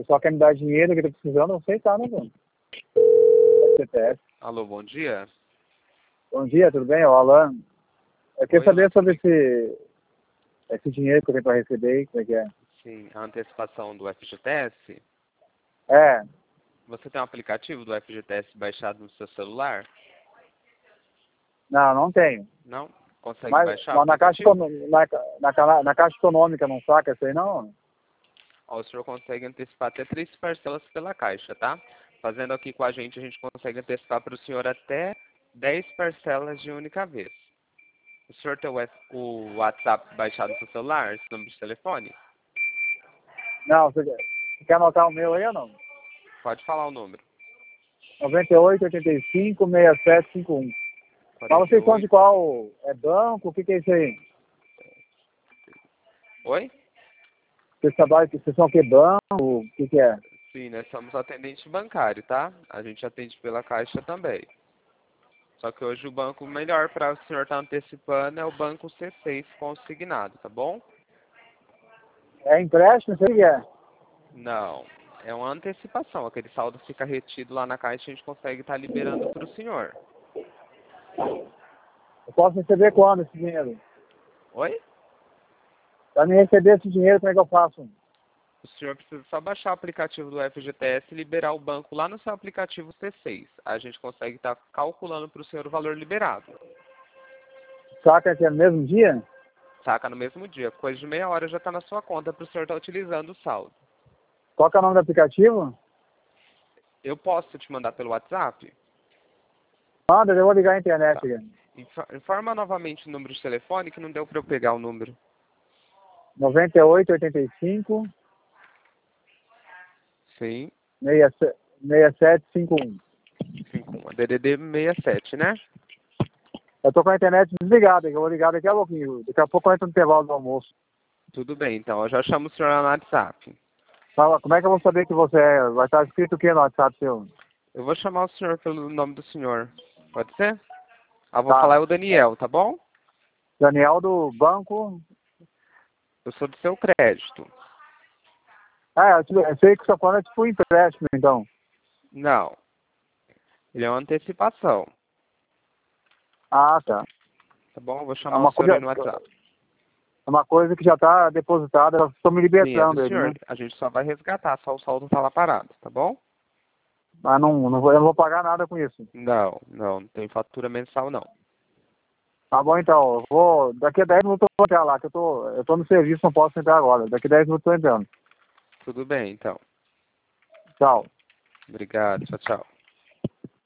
pessoal quer me dar dinheiro que tá precisando, eu sei, tá, né, mano? CPF. Alô, bom dia. Bom dia, tudo bem? Ó, Alan. Eu queria Oi, saber Alan. sobre esse dinheiro que eu tenho para receber aí, como é que é? Sim, a antecipação do FGTS. É, Você tem um aplicativo do FGTS baixado no seu celular? não tenho. Não? Consegue Mas baixar o na caixa, aplicativo? na caixa econômica não saca isso aí, não? Ó, o senhor consegue antecipar até 3 parcelas pela Caixa, tá? Fazendo aqui com a gente consegue antecipar para o senhor até 10 parcelas de única vez. O senhor tem o WhatsApp baixado no seu celular, esse número de telefone? Não, você quer anotar o meu aí ou não? Pode falar o número. 98 85 6751. Mas vocês são de 48. qual? É banco? O que é isso aí? Oi? Vocês trabalham, vocês são o que? Banco? O que é? Sim, nós somos atendente bancário, tá? A gente atende pela Caixa também. Só que hoje o banco melhor para o senhor estar antecipando é o banco C6 consignado, tá bom? É empréstimo? Isso aí é? Não, é uma antecipação. Aquele saldo fica retido lá na Caixa e a gente consegue estar liberando para o senhor. Eu posso receber quando esse dinheiro? Oi? Para me receber esse dinheiro, como é que eu faço? O senhor precisa só baixar o aplicativo do FGTS e liberar o banco lá no seu aplicativo C6. A gente consegue estar calculando para o senhor o valor liberado. Saca que é no mesmo dia? Saca no mesmo dia. Coisa de meia hora já está na sua conta para o senhor estar utilizando o saldo. Qual que é o nome do aplicativo? Eu posso te mandar pelo WhatsApp? Manda, eu vou ligar a internet Tá. aqui. Informa novamente o número de telefone que não deu para eu pegar o número. 98 85 Sim, 6751. 51. DDD 67, né? Eu tô com a internet desligada, que eu vou ligar daqui a pouquinho. Daqui a pouco eu entro no intervalo do almoço. Tudo bem, então. Eu já chamo o senhor lá no WhatsApp. Fala, como é que eu vou saber que você é? Vai estar escrito o que no WhatsApp seu? Eu vou chamar o senhor pelo nome do senhor. Pode ser? Ah, vou Tá. falar é o Daniel, tá bom? Daniel do banco. Eu sou do seu crédito. Ah, eu sei que você tá falando é tipo um empréstimo, então. Não. Ele é uma antecipação. Ah, tá. Tá bom? Eu vou É chamar o uma senhor coisa, aí no WhatsApp. é uma coisa que já está depositada, eu estou me Sim, é do libertando ele, senhor. né? A gente só vai resgatar, só o saldo tá lá parado, tá bom? Mas eu não vou pagar nada com isso. Não tem fatura mensal, não. Tá bom, então. Daqui a 10 minutos eu vou entrar lá, que eu tô no serviço, não posso entrar agora. Daqui a 10 minutos eu tô entrando. Tudo bem, então. Tchau. Obrigado. Tchau, tchau.